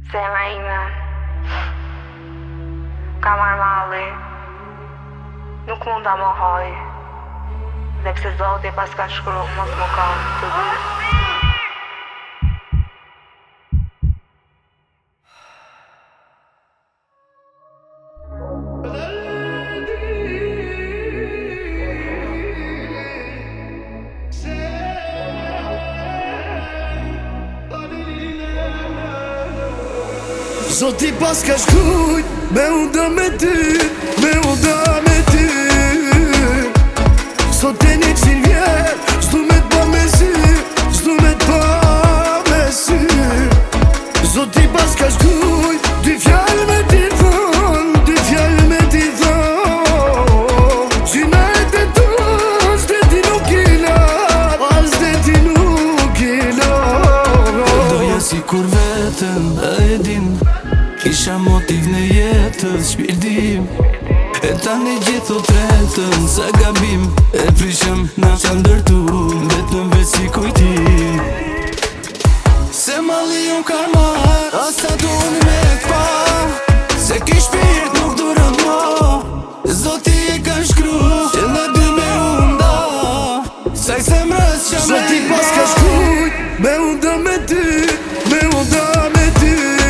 Zemra ime ka marrë malli, nuk mund ta mohoj. Dhe pse Zoti pas ka shkru mos më ka të dy. Zoti pas ka shkrujt, me unda me ty, me unda me ty. Sot e 100 vjet, s'du me t'ba me sy, s'du me t'ba me sy. Zoti pas ka shkrujt, dy fjall me t'i thon, dy fjall me t'i thon. Gjyna e të tu, s'de ti nuk i lar, as de ti nuk i lar. Doja si kur vetën e din, kisha motiv në jetës, shpirtim. E tani gjithë o tretën, sa gabim e prishëm na qa ndërtu, vetëm veç si kujtim. Se malli unë kar marr, asa duni me t'pa, se ki shpirt nuk durën ma. Zoti e ka shkru, që në dy me unda, sa i zemrës qa me Zoti pas ka shkrujt, me unda me ty, me unda me ty.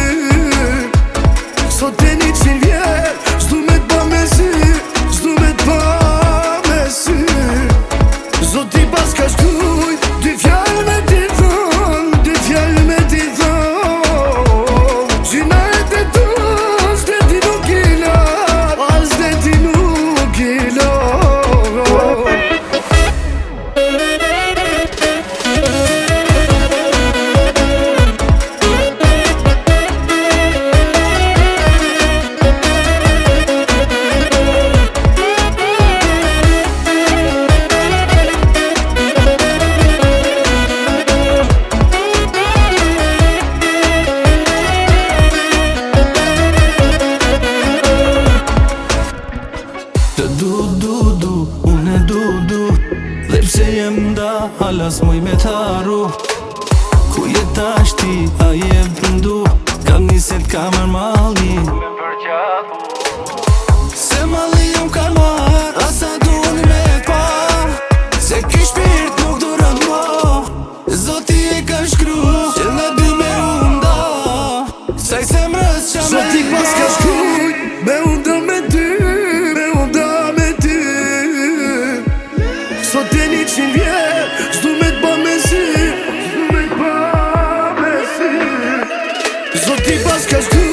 Sot e 100 vjet, s'du me t'ba me sy, s'du me t'ba me sy. Zoti pas ka shkrujt, dy fjall me t'i thon, dy fjall me t'i thon. Gjyna e të tu, s'de ti nuk i lar, as de ti nuk i lar. Unë du, dhe pse jem da, halas moj me t'haru. Ku jetash ti, a je pëndu, kam niset ka marrë malli. Se malli jom ka marrë, asa duni me pa, se ki shpirt nuk durën ma. Zoti e ka shkru, që në dy me unda, sa i zemrës qa me Zoti pas ka shkrujt, me unda me ty, me unda me ty. Sot e 100 vjet, s'du me t'ba me sy, s'du me t'ba me sy. Zoti pas ka shkrujt